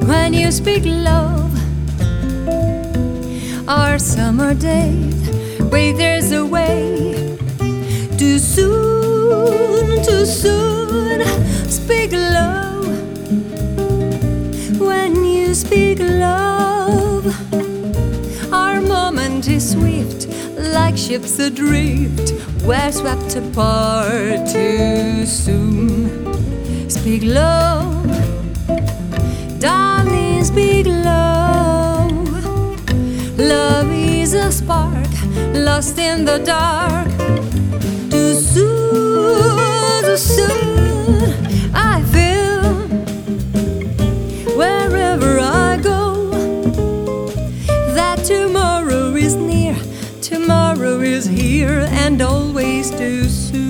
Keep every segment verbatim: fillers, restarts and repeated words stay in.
when you speak love. Our summer days, wait, there's a way. Too soon, too soon, speak low. When you speak love, our moment is swift, like ships adrift. We're swept apart too soon. Speak low, darling, speak low. Love is a spark lost in the dark. Too soon, too soon, I feel wherever I go that tomorrow is near, tomorrow is here, and always too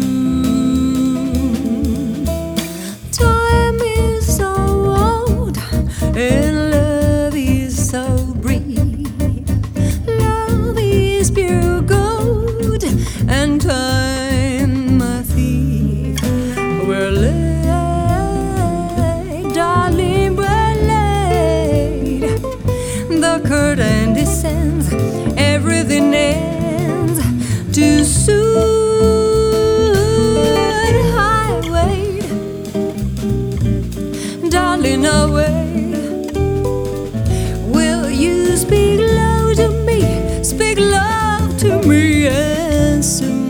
soon. Time is so old and love is so brief. Love is pure gold and time a thief. We're late, darling, we're late. The curtain descends, everything ends too soon. I wait, darling, I wait. Will you speak low to me? Speak love to me, and soon.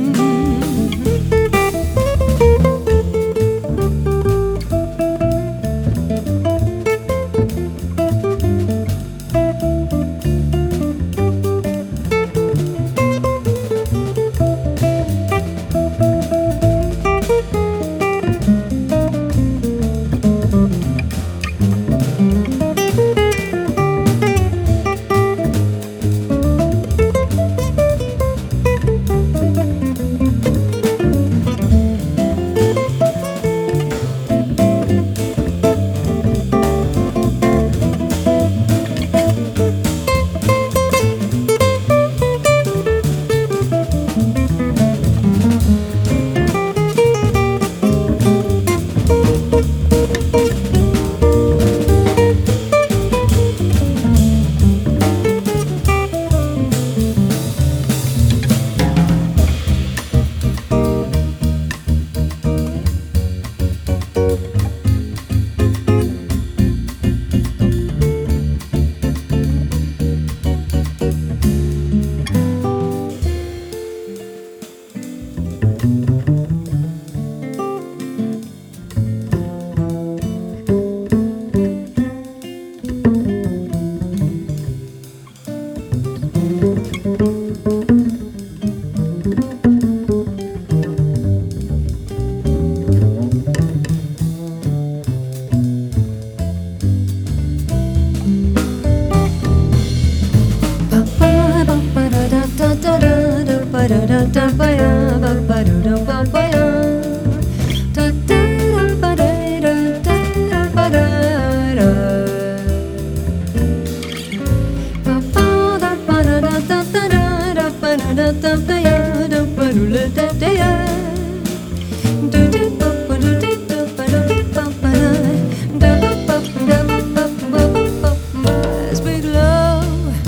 Speak low,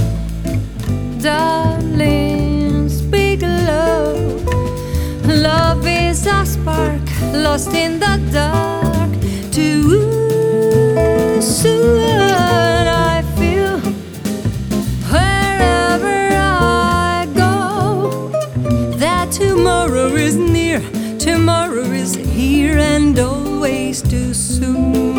darling, speak low. Love is a spark lost in the dark. Too soon I feel wherever I go that tomorrow is near, tomorrow is here, and always too soon.